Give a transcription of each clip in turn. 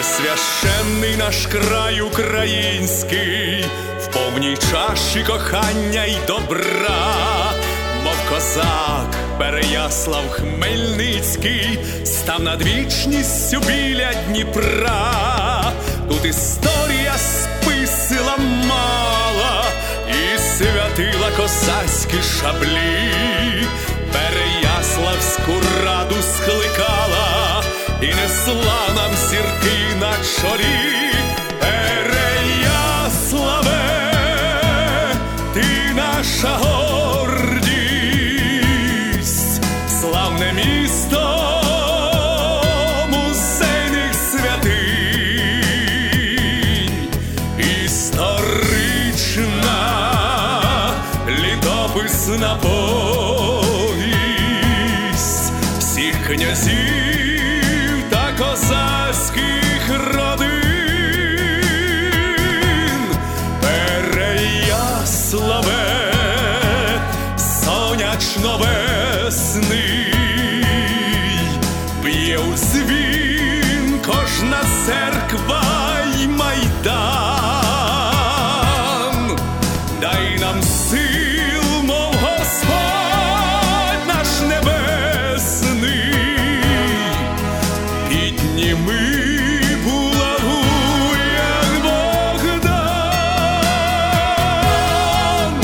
Священний наш край український, в повній чаші кохання й добра, мов козак Переяслав Хмельницький, став над вічністю біля Дніпра. Тут історія списи ламала і святила козацькі шаблі, Переяславську раду скликала і несла нам зірки на чолі. Переяславе, ти наша гордість, славне місто музейних святинь, історична літописна повість всіх князів та козацьких родин. Переяславе, сонячно-весний, б'є у дзвін кожна церква й майдан. Дай нам сил, мов Господь наш небесний, підніми булаву, як Богдан.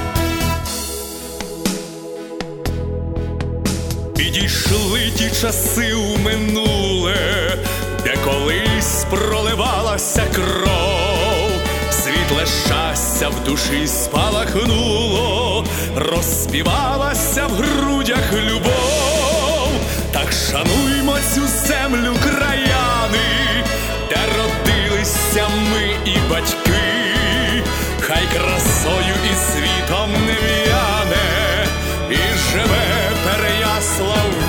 Підійшли ті часи у минуле, де колись проливалася кров, світле щастя в душі спалахнуло, розспівалася в грудях любов. Так шануймо цю землю, краяни, де родилися ми і батьки, хай красою і світом не в'яне, і живе Переяслав